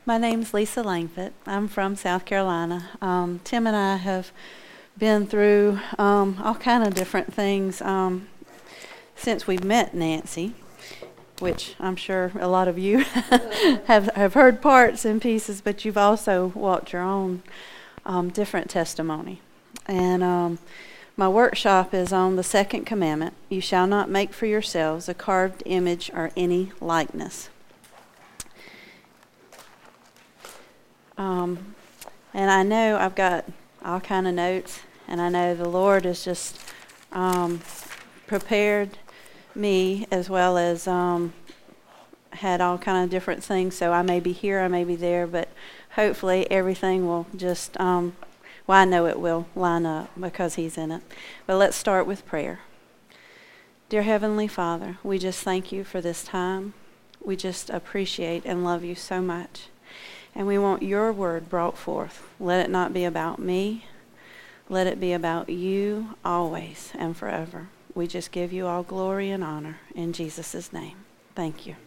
My name's Lisa Langford. I'm from South Carolina. Tim and I have been through all kind of different things since we've met Nancy, which I'm sure a lot of you have heard parts and pieces, but you've also walked your own different testimony. And my workshop is on the second commandment: you shall not make for yourselves a carved image or any likeness. And I know I've got all kind of notes, and I know the Lord has just prepared me, as well as had all kind of different things. So I may be here, I may be there, but hopefully everything will just, well, I know it will line up because He's in it. But let's start with prayer. Dear Heavenly Father, we just thank You for this time. We just appreciate and love You so much. And we want Your word brought forth. Let it not be about me. Let it be about You always and forever. We just give You all glory and honor in Jesus' name. Thank You.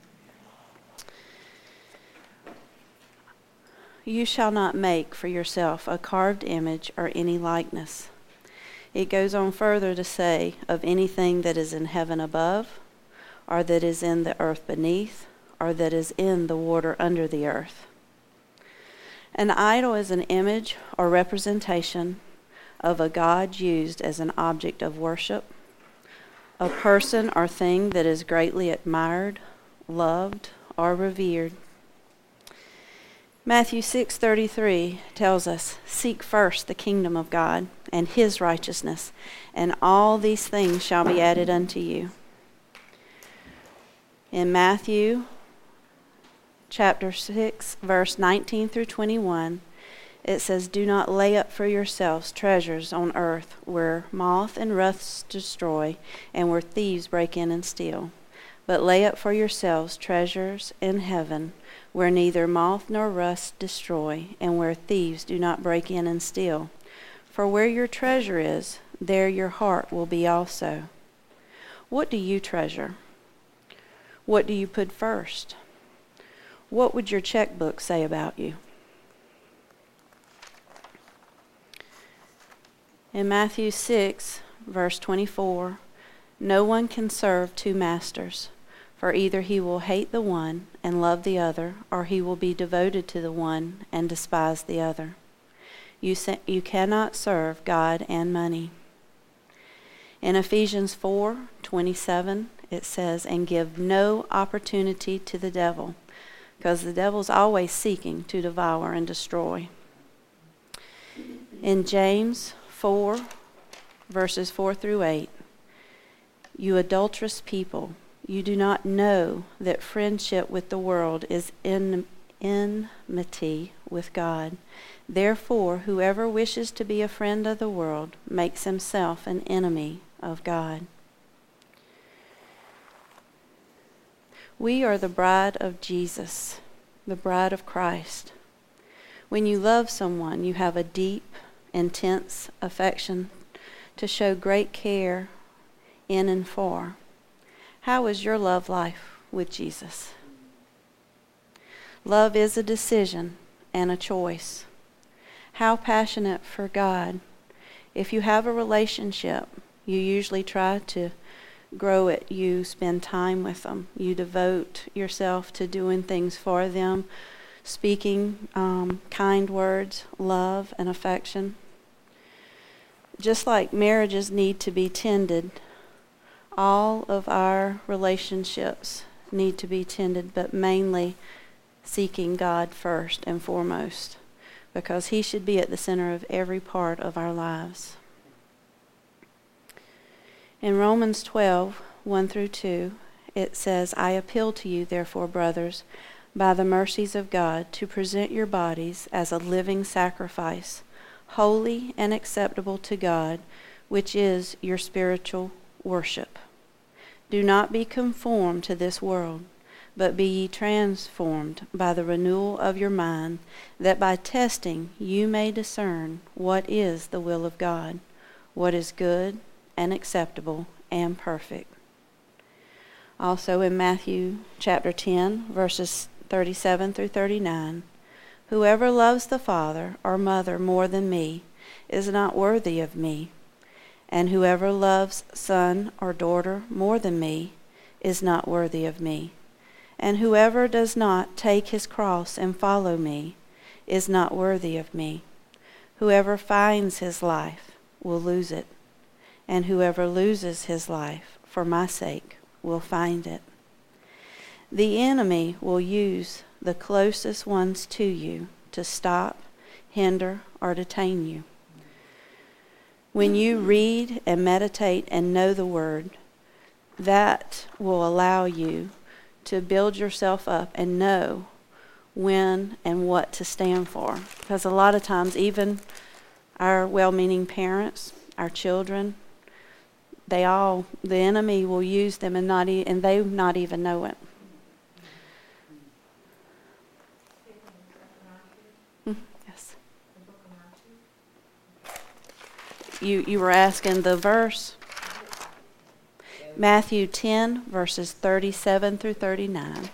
You shall not make for yourself a carved image or any likeness. It goes on further to say, of anything that is in heaven above, or that is in the earth beneath, or that is in the water under the earth. An idol is an image or representation of a god used as an object of worship, a person or thing that is greatly admired, loved, or revered. Matthew 6:33 tells us, seek first the kingdom of God and His righteousness, and all these things shall be added unto you. In Matthew chapter 6, verse 19 through 21, it says, do not lay up for yourselves treasures on earth where moth and rust destroy and where thieves break in and steal. But lay up for yourselves treasures in heaven where neither moth nor rust destroy and where thieves do not break in and steal. For where your treasure is, there your heart will be also. What do you treasure? What do you put first? What would your checkbook say about you? In Matthew 6, verse 24, no one can serve two masters, for either he will hate the one and love the other, or he will be devoted to the one and despise the other. You cannot serve God and money. In Ephesians 4:27, it says, and give no opportunity to the devil, because the devil's always seeking to devour and destroy. In James 4, verses 4 through 8, you adulterous people, you do not know that friendship with the world is enmity with God. Therefore, whoever wishes to be a friend of the world makes himself an enemy of God. We are the bride of Jesus, the bride of Christ. When you love someone, you have a deep, intense affection to show great care in and for. How is your love life with Jesus? Love is a decision and a choice. How passionate for God. If you have a relationship, you usually try to grow it. You spend time with them. You devote yourself to doing things for them, speaking kind words, love, and affection. Just like marriages need to be tended, all of our relationships need to be tended, but mainly seeking God first and foremost, because He should be at the center of every part of our lives. In Romans 12, 1 through 2, it says, I appeal to you, therefore, brothers, by the mercies of God, to present your bodies as a living sacrifice, holy and acceptable to God, which is your spiritual worship. Do not be conformed to this world, but be ye transformed by the renewal of your mind, that by testing you may discern what is the will of God, what is good and acceptable and perfect. Also in Matthew chapter 10, verses 37 through 39. Whoever loves the father or mother more than me is not worthy of me, and whoever loves son or daughter more than me is not worthy of me. And whoever does not take his cross and follow me is not worthy of me. Whoever finds his life will lose it, and whoever loses his life for my sake will find it. The enemy will use the closest ones to you to stop, hinder, or detain you. When you read and meditate and know the Word, that will allow you to build yourself up and know when and what to stand for. Because a lot of times, even our well-meaning parents, our children, the enemy will use them and they not even know it. Yes. You were asking the verse? Matthew 10, verses 37 through 39.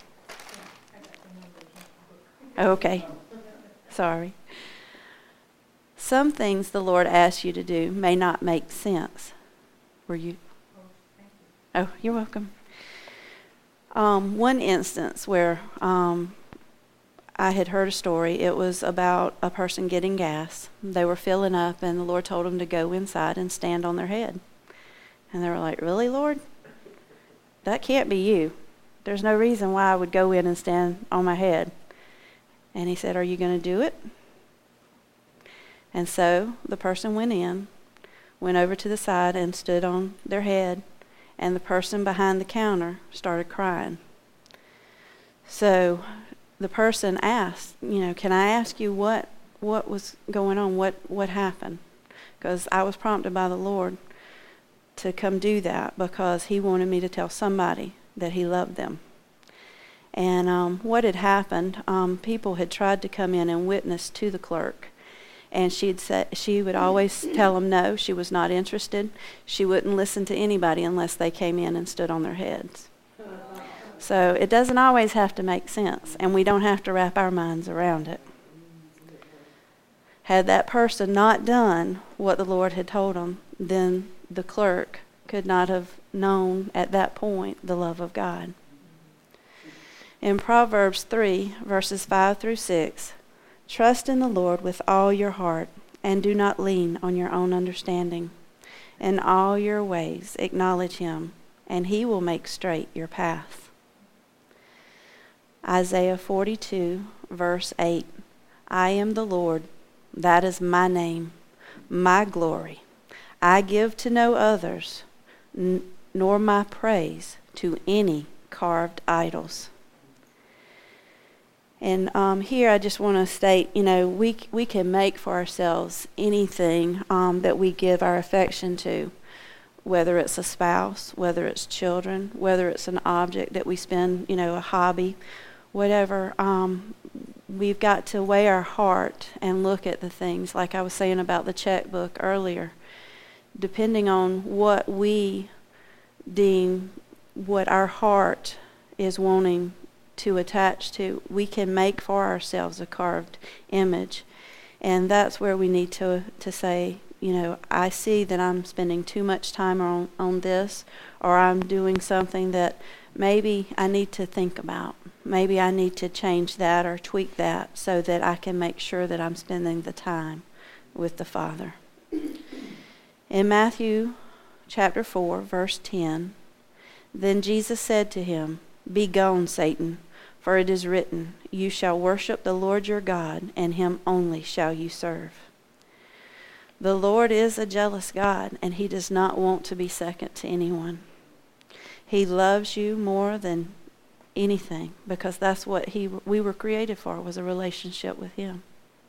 Okay. Sorry. Some things the Lord asks you to do may not make sense. Were you? Oh, you're welcome. One instance where I had heard a story, it was about a person getting gas. They were filling up, and the Lord told them to go inside and stand on their head. And they were like, "Really, Lord? That can't be you. There's no reason why I would go in and stand on my head." And he said, "Are you going to do it?" And so the person went over to the side and stood on their head, and the person behind the counter started crying. So the person asked, "Can I ask you what was going on? What happened?" Because I was prompted by the Lord to come do that because he wanted me to tell somebody that he loved them. And what had happened, people had tried to come in and witness to the clerk. And she would always tell them no, she was not interested. She wouldn't listen to anybody unless they came in and stood on their heads. So it doesn't always have to make sense, and we don't have to wrap our minds around it. Had that person not done what the Lord had told them, then the clerk could not have known at that point the love of God. In Proverbs 3, verses 5 through 6, "Trust in the Lord with all your heart, and do not lean on your own understanding. In all your ways acknowledge him, and he will make straight your path." Isaiah 42, verse 8, "I am the Lord, that is my name, my glory. I give to no others, nor my praise to any carved idols." And here I just want to state, we can make for ourselves anything that we give our affection to, whether it's a spouse, whether it's children, whether it's an object that we spend, a hobby, whatever. We've got to weigh our heart and look at the things, like I was saying about the checkbook earlier. Depending on what we deem, what our heart is wanting to attach to, we can make for ourselves a carved image. And that's where we need to say, I see that I'm spending too much time on this, or I'm doing something that maybe I need to think about. Maybe I need to change that or tweak that so that I can make sure that I'm spending the time with the Father. In Matthew chapter 4, verse 10, "Then Jesus said to him, 'Be gone, Satan, for it is written, you shall worship the Lord your God, and him only shall you serve.'" The Lord is a jealous God, and he does not want to be second to anyone. He loves you more than anything, because that's what we were created for, was a relationship with him.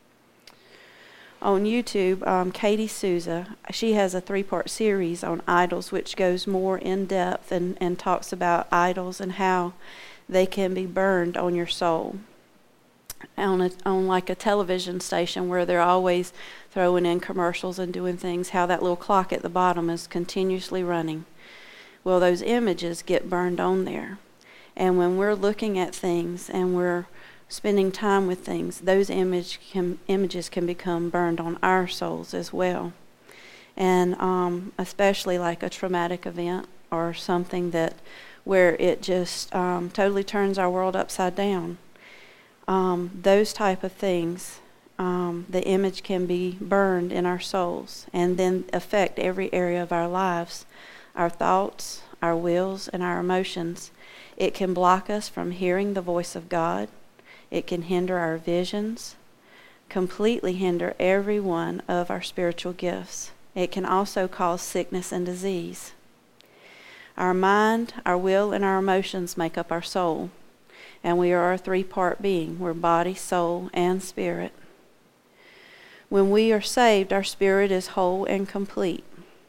On YouTube, Katie Souza, she has a 3-part series on idols, which goes more in depth and talks about idols and how they can be burned on your soul. On like a television station where they're always throwing in commercials and doing things, how that little clock at the bottom is continuously running. Well, those images get burned on there. And when we're looking at things and we're spending time with things, those images can become burned on our souls as well. And especially like a traumatic event or something that where it just totally turns our world upside down. Those type of things, the image can be burned in our souls and then affect every area of our lives, our thoughts, our wills, and our emotions. It can block us from hearing the voice of God. It can hinder our visions, completely hinder every one of our spiritual gifts. It can also cause sickness and disease. Our mind, our will, and our emotions make up our soul, and we are a three-part being. We're body, soul, and spirit. When we are saved, our spirit is whole and complete.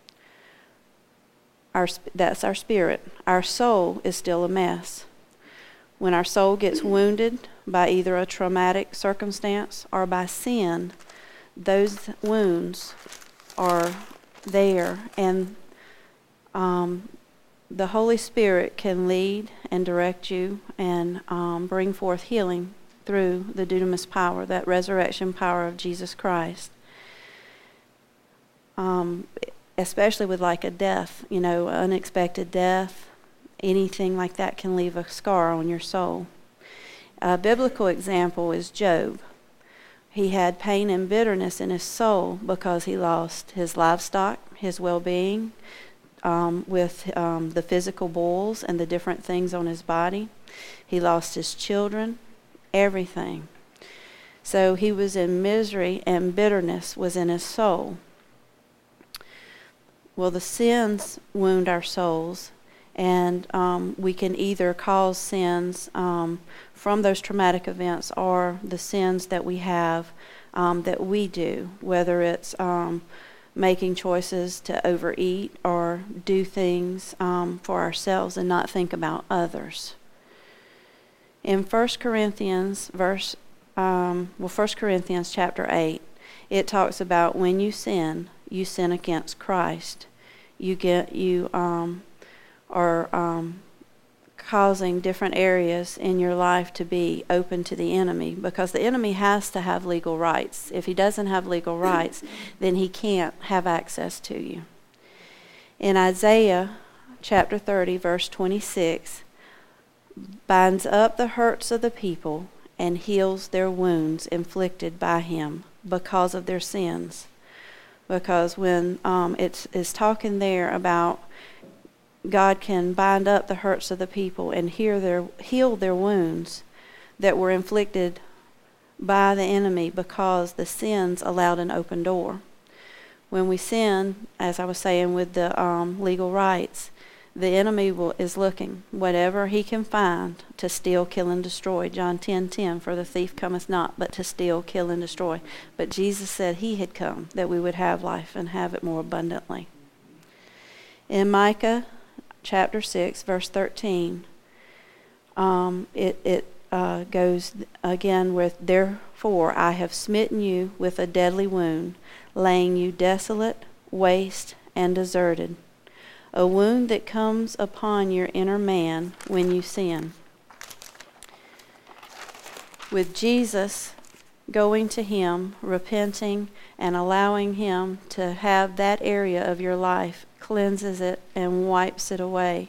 That's our spirit. Our soul is still a mess. When our soul gets wounded by either a traumatic circumstance or by sin, those wounds are there, and the Holy Spirit can lead and direct you and bring forth healing through the dunamis power, that resurrection power of Jesus Christ. Especially with like a death, unexpected death, anything like that can leave a scar on your soul. A biblical example is Job. He had pain and bitterness in his soul because he lost his livestock, his well-being, with the physical boils and the different things on his body. He lost his children, everything. So he was in misery, and bitterness was in his soul. Well, the sins wound our souls, and we can either cause sins from those traumatic events or the sins that we have that we do, whether it's making choices to overeat or do things for ourselves and not think about others. In 1 Corinthians chapter 8, it talks about when you sin against Christ. You are causing different areas in your life to be open to the enemy, because the enemy has to have legal rights. If he doesn't have legal rights, then he can't have access to you. In Isaiah chapter 30, verse 26, binds up the hurts of the people and heals their wounds inflicted by him because of their sins. Because when it's talking there about God can bind up the hurts of the people and heal their wounds that were inflicted by the enemy because the sins allowed an open door. When we sin, as I was saying with the legal rights, the enemy is looking whatever he can find to steal, kill, and destroy. John 10:10, for the thief cometh not but to steal, kill, and destroy. But Jesus said he had come that we would have life and have it more abundantly. In Micah chapter 6, verse 13, it goes again with, therefore I have smitten you with a deadly wound, laying you desolate, waste, and deserted. A wound that comes upon your inner man when you sin. With Jesus going to him, repenting, and allowing him to have that area of your life, cleanses it and wipes it away.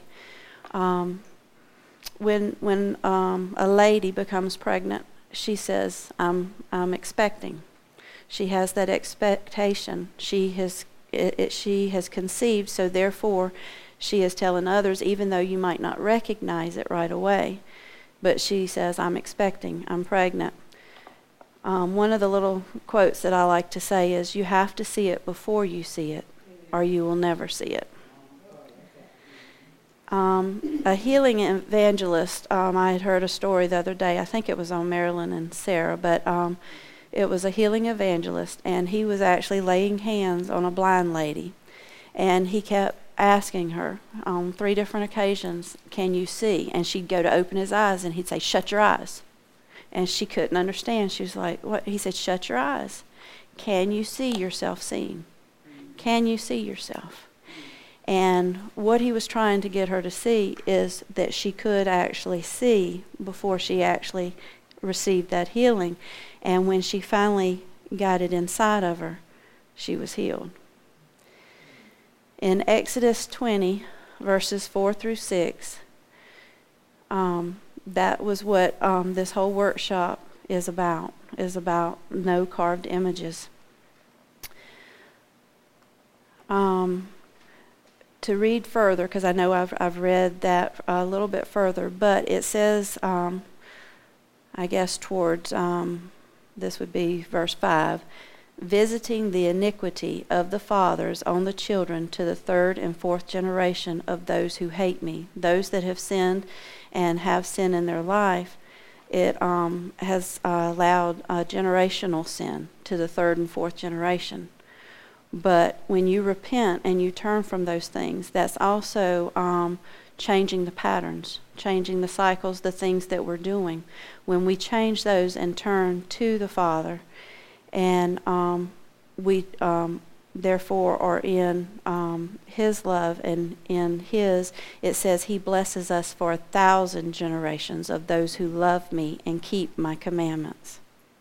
When a lady becomes pregnant, she says, I'm expecting. She has that expectation. She has conceived, so therefore she is telling others, even though you might not recognize it right away. But she says, I'm expecting, I'm pregnant. One of the little quotes that I like to say is, you have to see it before you see it, or you will never see it. A healing evangelist, I had heard a story the other day, I think it was on Marilyn and Sarah, but it was a healing evangelist, and he was actually laying hands on a blind lady, and he kept asking her on 3 different occasions, can you see? And she'd go to open his eyes, and he'd say, shut your eyes. And she couldn't understand. She was like, what? He said, shut your eyes. Can you see yourself seeing? Can you see yourself? And what he was trying to get her to see is that she could actually see before she actually received that healing. And when she finally got it inside of her, she was healed. In Exodus 20, verses 4 through 6, that was what this whole workshop is about no carved images. To read further, because I know I've read that a little bit further, but it says, I guess towards, this would be verse 5, visiting the iniquity of the fathers on the children to the third and fourth generation of those who hate me, those that have sinned and have sin in their life. It has allowed generational sin to the third and fourth generation. But when you repent and you turn from those things, that's also changing the patterns, changing the cycles, the things that we're doing. When we change those and turn to the Father, and we therefore are in His love, and in His, it says He blesses us for 1,000 generations of those who love me and keep my commandments.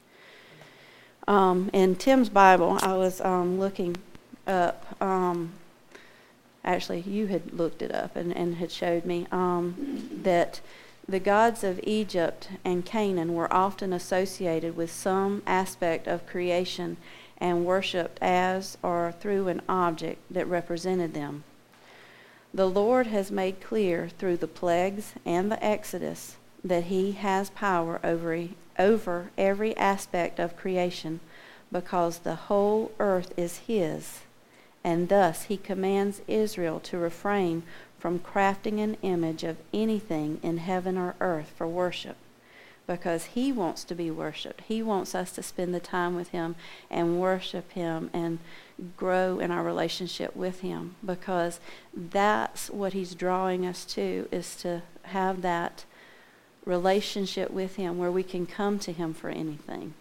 In Tim's Bible, I was looking up, actually you had looked it up and had showed me that the gods of Egypt and Canaan were often associated with some aspect of creation and worshipped as or through an object that represented them. The Lord has made clear through the plagues and the Exodus that He has power over every aspect of creation, because the whole earth is His, and thus He commands Israel to refrain from crafting an image of anything in heaven or earth for worship, because He wants to be worshipped. He wants us to spend the time with Him and worship Him and grow in our relationship with Him, because that's what He's drawing us to, is to have that relationship with Him where we can come to Him for anything.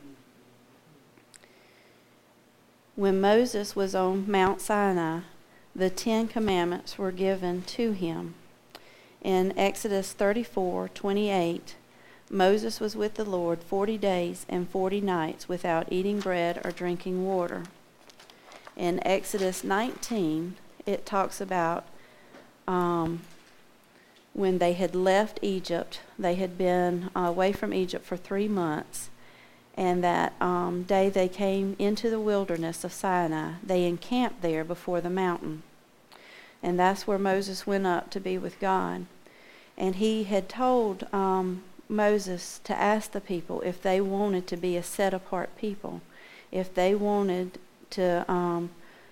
When Moses was on Mount Sinai, the 10 Commandments were given to him. In Exodus 34:28, Moses was with the Lord 40 days and 40 nights without eating bread or drinking water. In Exodus 19, it talks about when they had left Egypt. They had been away from Egypt for 3 months. And that day they came into the wilderness of Sinai. They encamped there before the mountain. And that's where Moses went up to be with God. And he had told Moses to ask the people if they wanted to be a set-apart people, if they wanted to...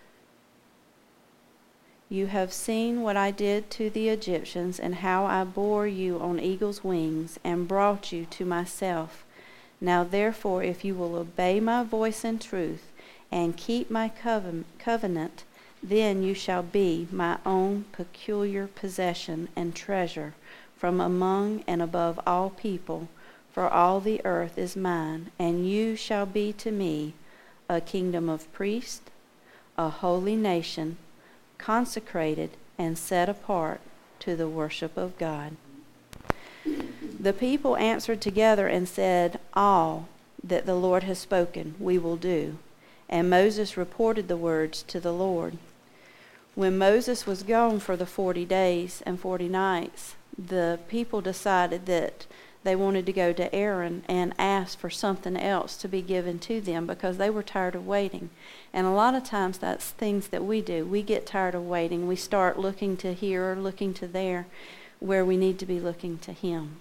You have seen what I did to the Egyptians, and how I bore you on eagle's wings and brought you to myself. Now therefore, if you will obey my voice in truth and keep my covenant, then you shall be my own peculiar possession and treasure from among and above all people, for all the earth is mine, and you shall be to me a kingdom of priests, a holy nation, consecrated and set apart to the worship of God. The people answered together and said, all that the Lord has spoken we will do. And Moses reported the words to the Lord. When Moses was gone for the 40 days and 40 nights, the people decided that they wanted to go to Aaron and ask for something else to be given to them, because they were tired of waiting. And a lot of times that's things that we do. We get tired of waiting. We start looking to here or looking to there, where we need to be looking to Him.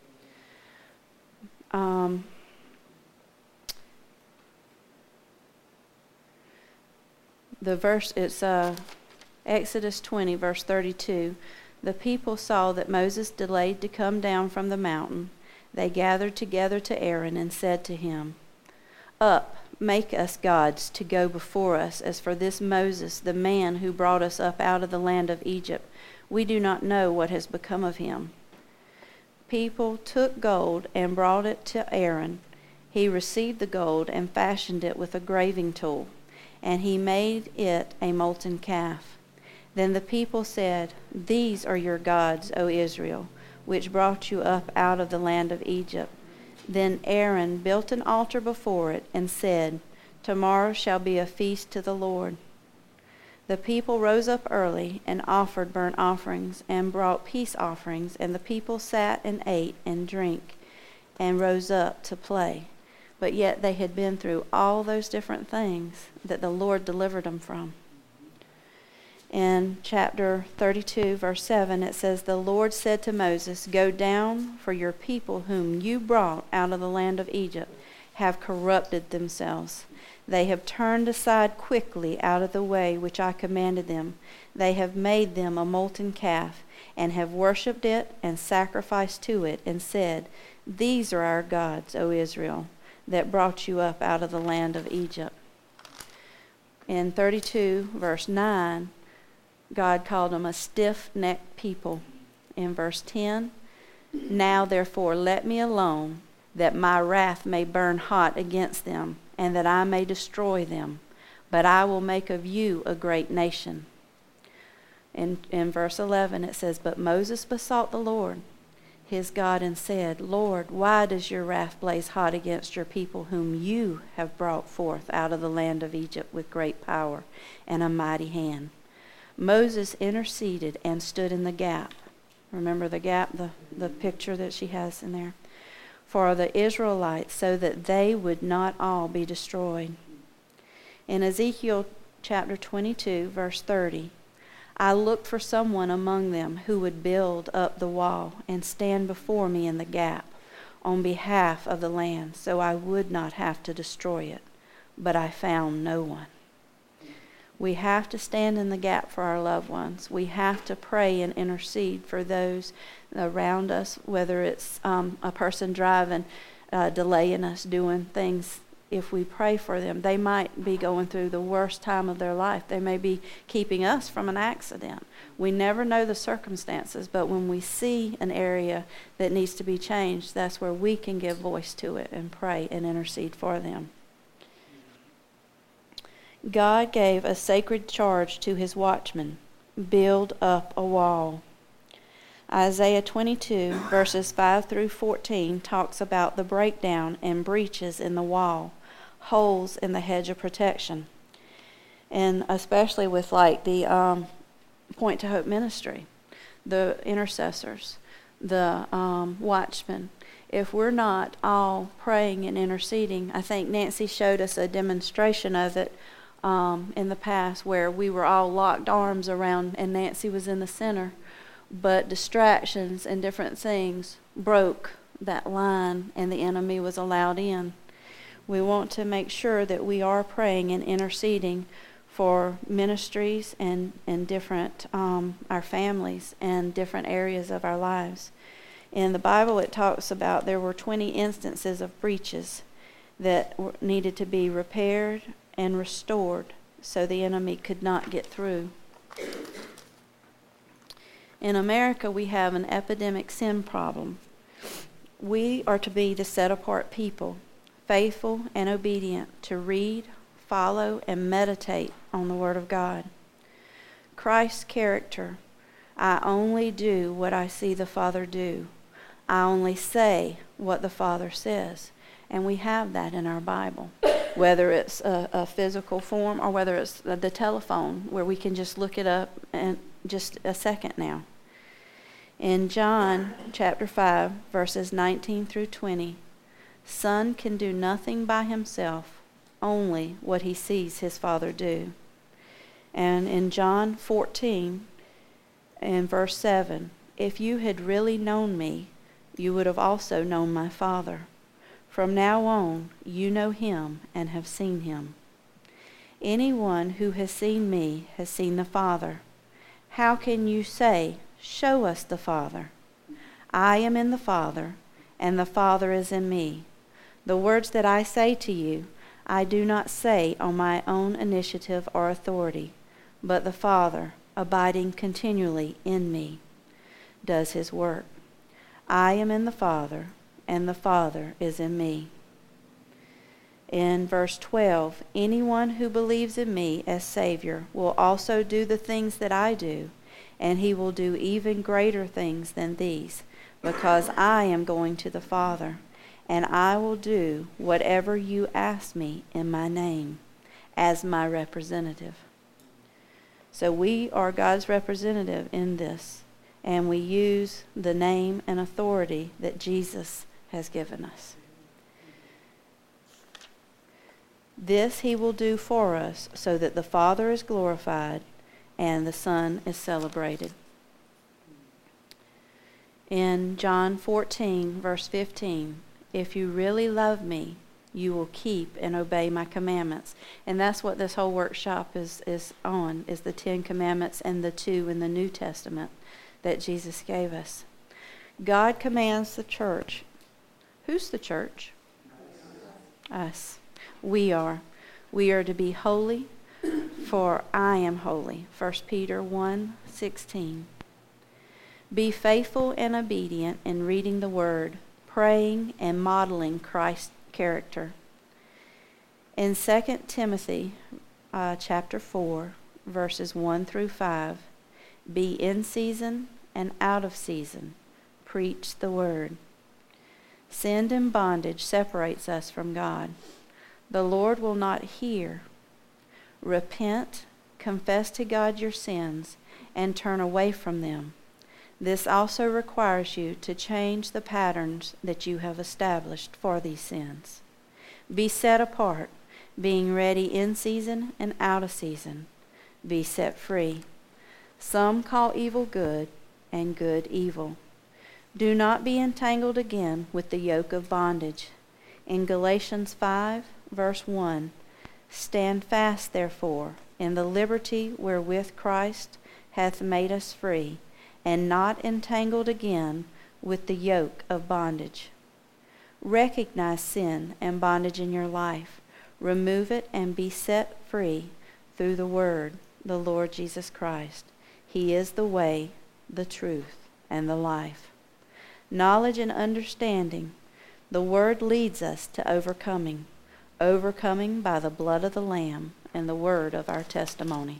The verse, it's Exodus 20, verse 32. The people saw that Moses delayed to come down from the mountain. They gathered together to Aaron and said to him, up, make us gods to go before us, as for this Moses, the man who brought us up out of the land of Egypt. We do not know what has become of him. People took gold and brought it to Aaron. He received the gold and fashioned it with a graving tool, and he made it a molten calf. Then the people said, These are your gods, O Israel, which brought you up out of the land of Egypt. Then Aaron built an altar before it and said, Tomorrow shall be a feast to the Lord. The people rose up early and offered burnt offerings and brought peace offerings, and the people sat and ate and drank and rose up to play. But yet they had been through all those different things that the Lord delivered them from. In chapter 32, verse 7, it says, The Lord said to Moses, Go down, for your people whom you brought out of the land of Egypt have corrupted themselves. They have turned aside quickly out of the way which I commanded them. They have made them a molten calf, and have worshipped it and sacrificed to it, and said, These are our gods, O Israel, that brought you up out of the land of Egypt. In 32, verse 9, God called them a stiff-necked people. In verse 10, Now therefore let me alone, that my wrath may burn hot against them, and that I may destroy them. But I will make of you a great nation. In verse 11 it says, But Moses besought the Lord, his God, and said, Lord, why does your wrath blaze hot against your people whom you have brought forth out of the land of Egypt with great power and a mighty hand? Moses interceded and stood in the gap. Remember the gap, the picture that she has in there? For the Israelites, so that they would not all be destroyed. In Ezekiel chapter 22, verse 30, I looked for someone among them who would build up the wall and stand before me in the gap on behalf of the land, so I would not have to destroy it. But I found no one. We have to stand in the gap for our loved ones. We have to pray and intercede for those around us, whether it's a person driving, delaying us doing things. If we pray for them, they might be going through the worst time of their life. They may be keeping us from an accident. We never know the circumstances, but when we see an area that needs to be changed, that's where we can give voice to it and pray and intercede for them. God gave a sacred charge to his watchmen, build up a wall. Isaiah 22, verses 5 through 14, talks about the breakdown and breaches in the wall, holes in the hedge of protection. And especially with like the Point to Hope ministry, the intercessors, the watchmen. If we're not all praying and interceding, I think Nancy showed us a demonstration of it in the past where we were all locked arms around and Nancy was in the center, but distractions and different things broke that line and the enemy was allowed in. We want to make sure that we are praying and interceding for ministries and different, our families and different areas of our lives. In the Bible it talks about there were 20 instances of breaches that needed to be repaired and restored so the enemy could not get through. In America, we have an epidemic sin problem. We are to be the set-apart people, faithful and obedient to read, follow, and meditate on the Word of God. Christ's character, I only do what I see the Father do. I only say what the Father says. And we have that in our Bible, whether it's a physical form or whether it's the telephone where we can just look it up in just a second now. In John chapter 5, verses 19 through 20, Son can do nothing by himself, only what he sees his Father do. And in John 14, in verse 7, if you had really known me, you would have also known my Father. From now on, you know him and have seen him. Anyone who has seen me has seen the Father. How can you say, show us the Father? I am in the Father, and the Father is in me. The words that I say to you, I do not say on my own initiative or authority, but the Father, abiding continually in me, does his work. I am in the Father, and the Father is in me. In verse 12, anyone who believes in me as Savior will also do the things that I do, and he will do even greater things than these, because I am going to the Father, and I will do whatever you ask me in my name as my representative. So we are God's representative in this, and we use the name and authority that Jesus has given us. This he will do for us so that the Father is glorified and the Son is celebrated. In John 14, verse 15, if you really love me, you will keep and obey my commandments. And that's what this whole workshop is the 10 Commandments and the 2 in the New Testament that Jesus gave us. God commands the church. Who's the church? Us. We are. We are to be holy, for I am holy. 1 Peter 1:16. Be faithful and obedient in reading the Word, praying, and modeling Christ's character. In 2 Timothy chapter 4, verses 1 through 5, be in season and out of season. Preach the Word. Sin and bondage separates us from God. The Lord will not hear. Repent, confess to God your sins, and turn away from them. This also requires you to change the patterns that you have established for these sins. Be set apart, being ready in season and out of season. Be set free. Some call evil good, and good evil. Do not be entangled again with the yoke of bondage. In Galatians 5, verse 1, stand fast, therefore, in the liberty wherewith Christ hath made us free, and not entangled again with the yoke of bondage. Recognize sin and bondage in your life. Remove it and be set free through the Word, the Lord Jesus Christ. He is the way, the truth, and the life. Knowledge and understanding. The Word leads us to overcoming by the blood of the Lamb and the word of our testimony.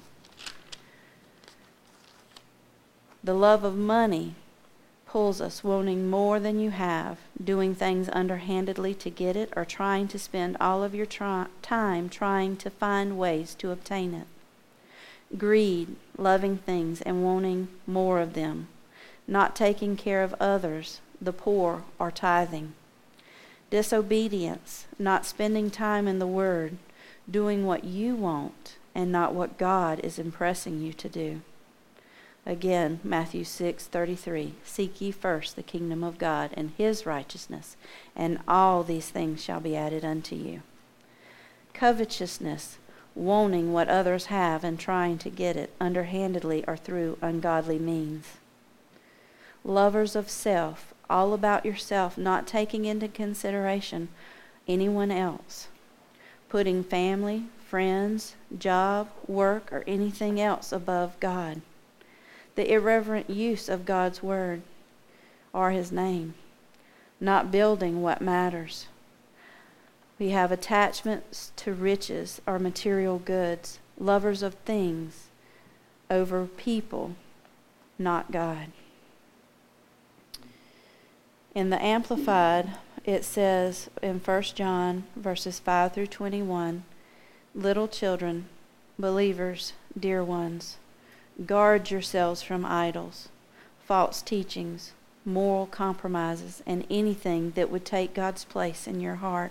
The love of money pulls us, wanting more than you have, doing things underhandedly to get it, or trying to spend all of your time trying to find ways to obtain it. Greed, loving things and wanting more of them, not taking care of others, the poor, or tithing. Disobedience, not spending time in the Word, doing what you want and not what God is impressing you to do. Again, Matthew 6:33, seek ye first the kingdom of God and his righteousness, and all these things shall be added unto you. Covetousness, wanting what others have and trying to get it underhandedly or through ungodly means. Lovers of self, all about yourself, not taking into consideration anyone else. Putting family, friends, job, work, or anything else above God. The irreverent use of God's word or his name. Not building what matters. We have attachments to riches or material goods. Lovers of things over people, not God. In the Amplified, it says in 1 John verses 5 through 21, little children, believers, dear ones, guard yourselves from idols, false teachings, moral compromises, and anything that would take God's place in your heart.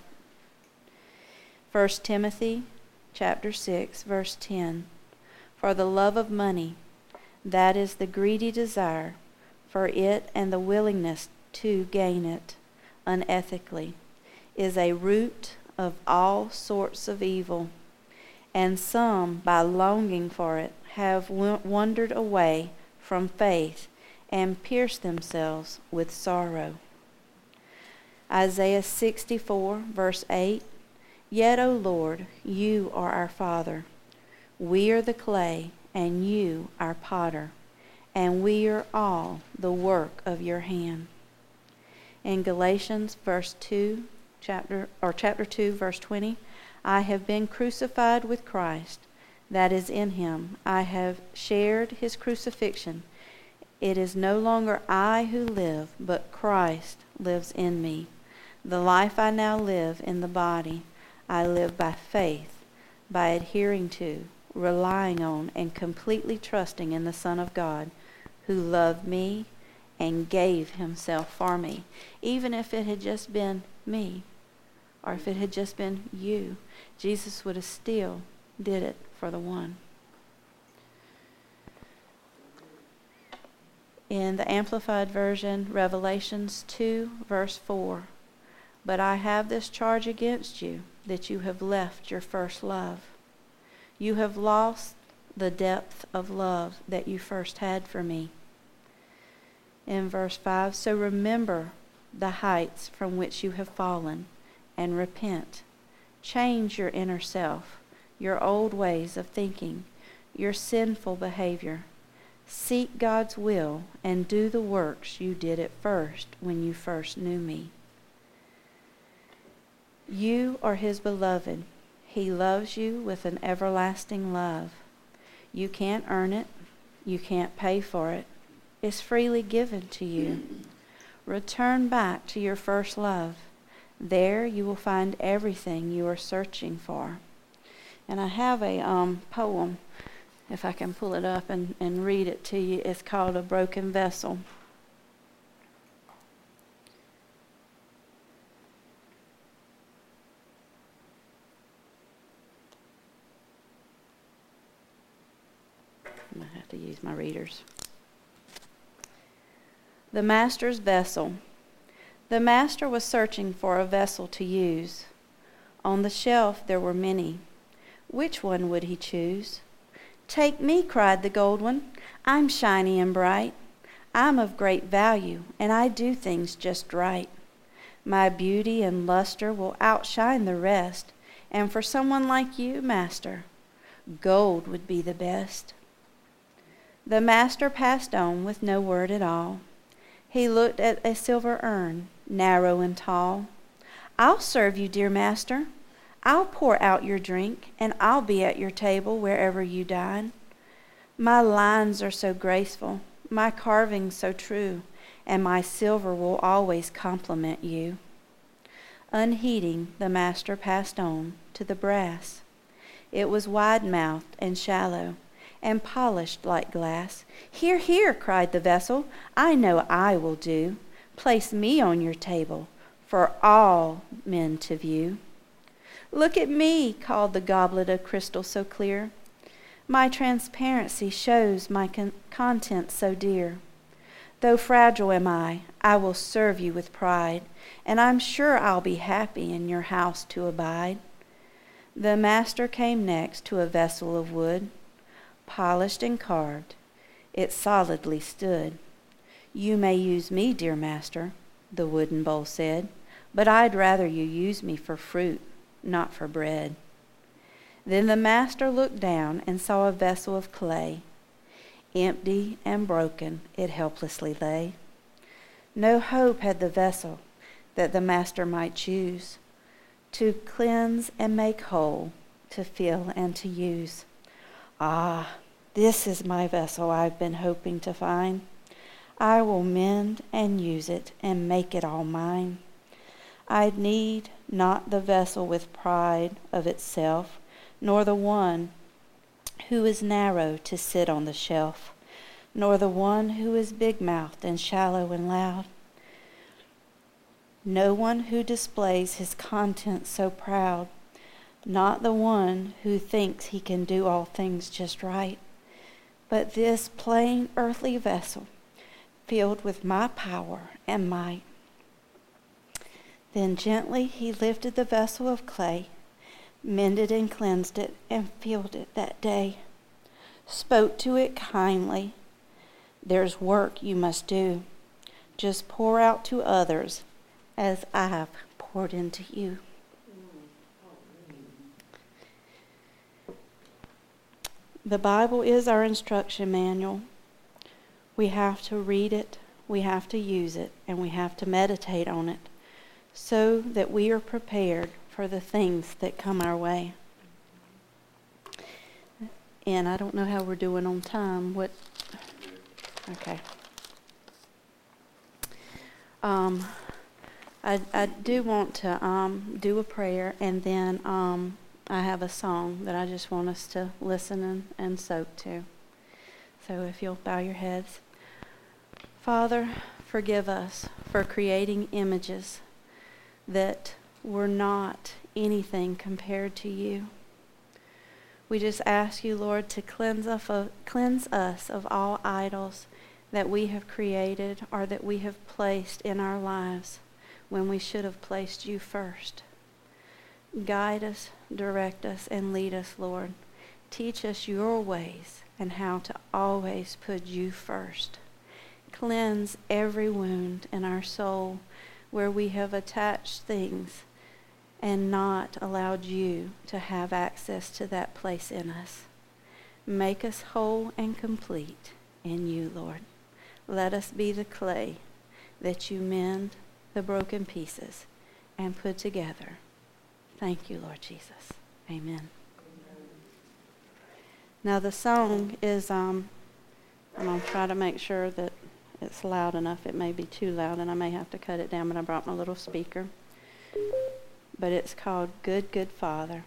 1 Timothy chapter 6, verse 10, for the love of money, that is the greedy desire for it and the willingness to gain it unethically, is a root of all sorts of evil, and some, by longing for it, have wandered away from faith and pierced themselves with sorrow. Isaiah 64, verse 8, yet, O Lord, you are our Father. We are the clay, and you our potter, and we are all the work of your hand. In Galatians verse 2, chapter 2, verse 20. I have been crucified with Christ. That is in him. I have shared his crucifixion. It is no longer I who live, but Christ lives in me. The life I now live in the body, I live by faith, by adhering to, relying on, and completely trusting in the Son of God, who loved me and gave himself for me. Even if it had just been me, or if it had just been you, Jesus would have still did it for the one. In the Amplified Version, Revelations 2, verse 4, but I have this charge against you, that you have left your first love. You have lost the depth of love that you first had for me. In verse 5, so remember the heights from which you have fallen, and repent. Change your inner self, your old ways of thinking, your sinful behavior. Seek God's will and do the works you did at first when you first knew me. You are his beloved. He loves you with an everlasting love. You can't earn it. You can't pay for it. It's freely given to you. Return back to your first love. There you will find everything you are searching for. And I have a poem, if I can pull it up and read it to you. It's called A Broken Vessel. I'm going to have to use my readers. The Master's Vessel. The Master was searching for a vessel to use. On the shelf there were many. Which one would he choose? Take me, cried the gold one. I'm shiny and bright. I'm of great value, and I do things just right. My beauty and luster will outshine the rest, and for someone like you, Master, gold would be the best. The Master passed on with no word at all. He looked at a silver urn, narrow and tall. I'll serve you, dear Master. I'll pour out your drink, and I'll be at your table wherever you dine. My lines are so graceful, my carvings so true, and my silver will always compliment you. Unheeding, the Master passed on to the brass. It was wide-mouthed and shallow, and polished like glass. Here, here, cried the vessel, I know I will do. Place me on your table for all men to view. Look at me, called the goblet of crystal so clear. My transparency shows my contents so dear. Though fragile am I will serve you with pride, and I'm sure I'll be happy in your house to abide. The Master came next to a vessel of wood, polished and carved, it solidly stood. You may use me, dear Master, the wooden bowl said, but I'd rather you use me for fruit, not for bread. Then the Master looked down and saw a vessel of clay. Empty and broken, it helplessly lay. No hope had the vessel that the Master might choose to cleanse and make whole, to fill and to use. Ah, this is my vessel I've been hoping to find. I will mend and use it and make it all mine. I need not the vessel with pride of itself, nor the one who is narrow to sit on the shelf, nor the one who is big-mouthed and shallow and loud. No one who displays his contents so proud, not the one who thinks he can do all things just right, but this plain earthly vessel filled with my power and might. Then gently he lifted the vessel of clay, mended and cleansed it, and filled it that day. Spoke to it kindly. There's work you must do. Just pour out to others as I've poured into you. The Bible is our instruction manual. We have to read it, we have to use it, and we have to meditate on it so that we are prepared for the things that come our way. And I don't know how we're doing on time. Okay. I do want to do a prayer, and then I have a song that I just want us to listen and soak to. So if you'll bow your heads. Father, forgive us for creating images that were not anything compared to you. We just ask you, Lord, to cleanse us of all idols that we have created or that we have placed in our lives when we should have placed you first. Guide us, direct us, and lead us, Lord. Teach us your ways and how to always put you first. Cleanse every wound in our soul where we have attached things and not allowed you to have access to that place in us. Make us whole and complete in you, Lord. Let us be the clay that you mend the broken pieces and put together. Thank you, Lord Jesus. Amen. Now the song is, I'm going to try to make sure that it's loud enough. It may be too loud and I may have to cut it down, but I brought my little speaker. But it's called Good, Good Father.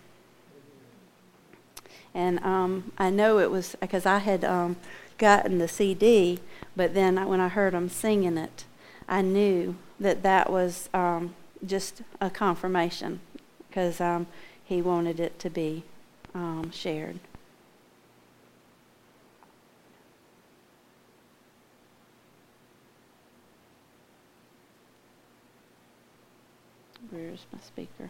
And I know it was because I had gotten the CD, but then when I heard them singing it, I knew that was just a confirmation because he wanted it to be shared. Where's my speaker?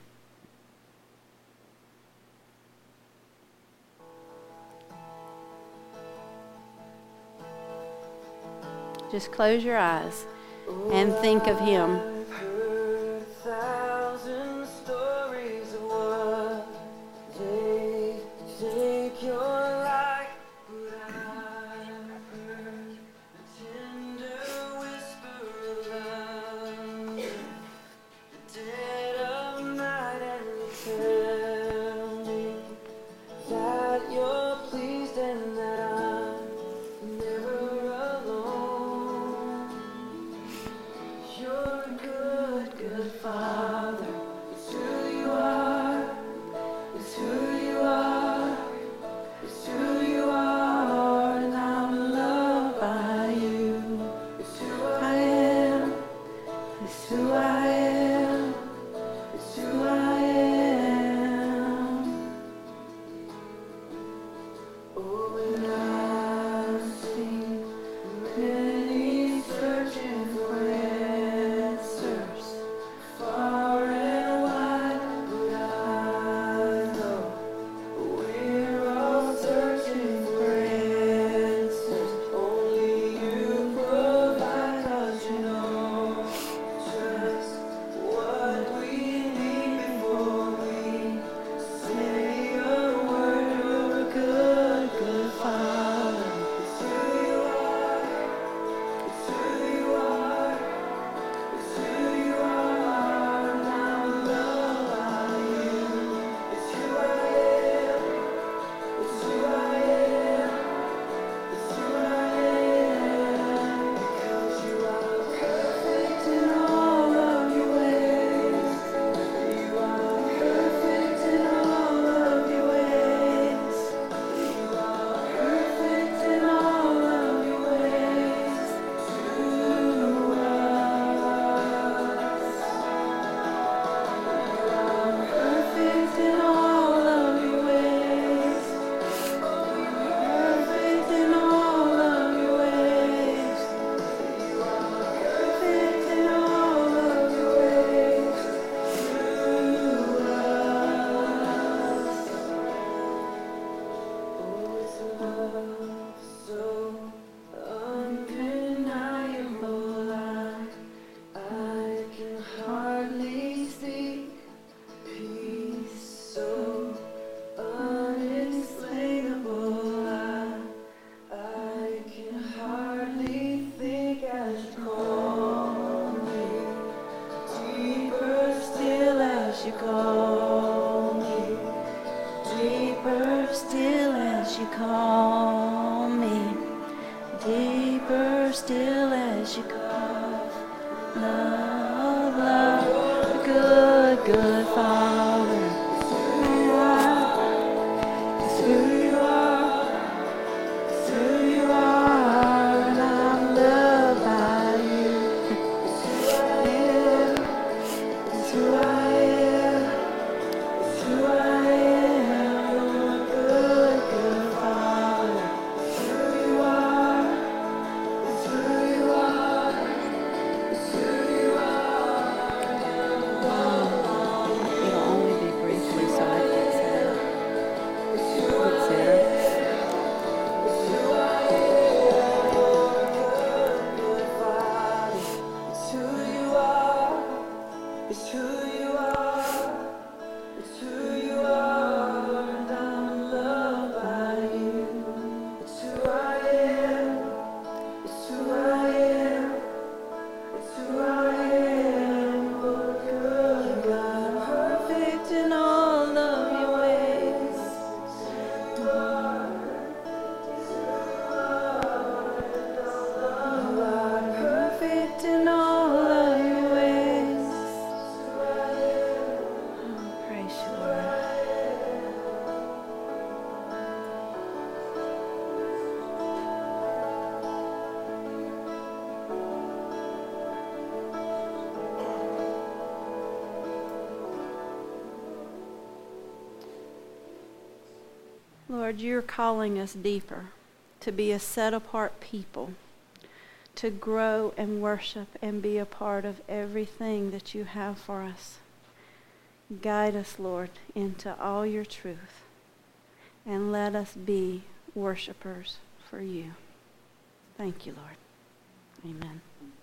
Just close your eyes and think of him. I've heard 1,000 stories of what they think you're like, but I've heard the tender whisper of love, the dead of night, and tell me that you're pleased and that I'm never alone. You're good. Deeper still as you call me. Deeper still as you call. Love, love, good, good Father. It's who you are. It's who you are. And I'm loved by you. It's who I am. It's who I am. You're a good, good Father. It's who you are. It's who you are. It's who you are. It'll only be briefly, so I can say it. It's who I am. It's who I am. It's who you are. It's who you are. It's who you are, and I'm loved by you. It's who I am. It's who I am. It's who I am. Oh, good God, perfect in all of your ways. You are. You are perfect in all of your ways. Oh, praise you, Lord. Lord, you're calling us deeper, to be a set-apart people, to grow and worship and be a part of everything that you have for us. Guide us, Lord, into all your truth, and let us be worshipers for you. Thank you, Lord. Amen.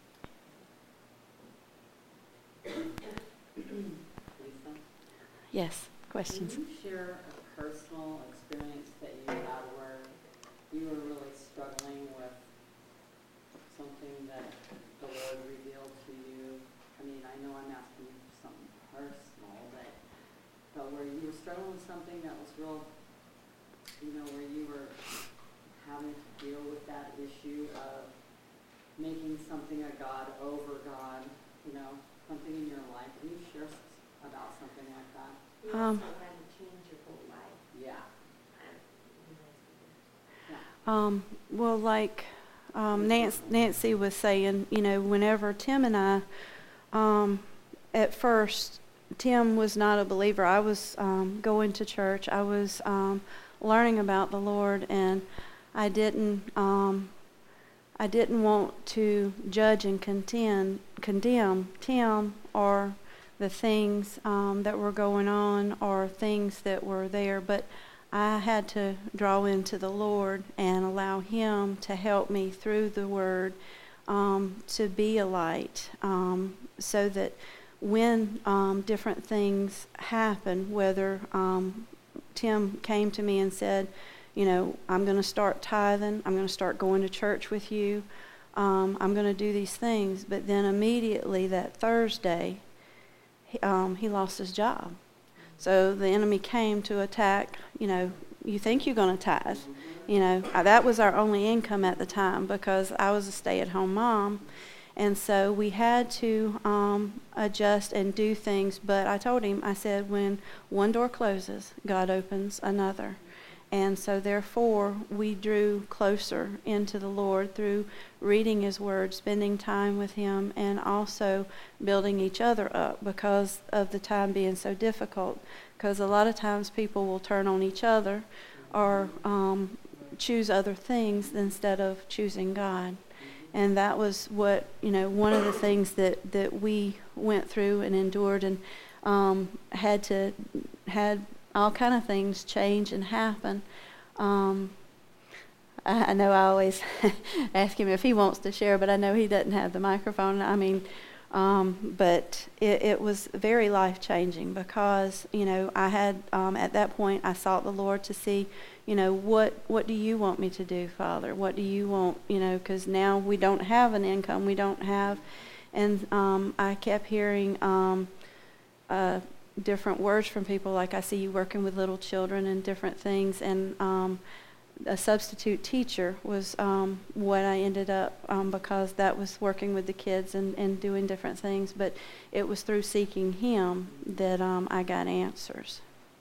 Lisa, Yes, questions? can you share a personal experience that you had where you were really struggling with something that the Lord revealed to you? I mean, I know I'm asking you for something personal, but where you were struggling with something that was real, where you were having to deal with that issue of making something a God over God, something in your life. Can you share about something like that? You also had to change your whole life. Yeah. Well, like Nancy was saying, whenever Tim and I, at first, Tim was not a believer. I was going to church. I was learning about the Lord, and I didn't want to judge and condemn Tim or the things that were going on or things that were there, but I had to draw into the Lord and allow Him to help me through the Word to be a light, so that when different things happen, whether Tim came to me and said, I'm going to start tithing, I'm going to start going to church with you, I'm going to do these things, but then immediately that Thursday, he lost his job. So the enemy came to attack, you think you're going to tithe. That was our only income at the time because I was a stay-at-home mom. And so we had to adjust and do things. But I told him, I said, when one door closes, God opens another. And so therefore, we drew closer into the Lord through reading His Word, spending time with Him, and also building each other up because of the time being so difficult. Because a lot of times people will turn on each other or choose other things instead of choosing God. And that was what, one of the things that we went through and endured, and had all kind of things change and happen. I know I always ask him if he wants to share, but I know he doesn't have the microphone. But it was very life-changing because, I had, at that point, I sought the Lord to see, what do you want me to do, Father? What do you want, because now we don't have an income, we don't have, and I kept hearing different words from people, like I see you working with little children and different things, and a substitute teacher was what I ended up, because that was working with the kids and doing different things, but it was through seeking him that I got answers.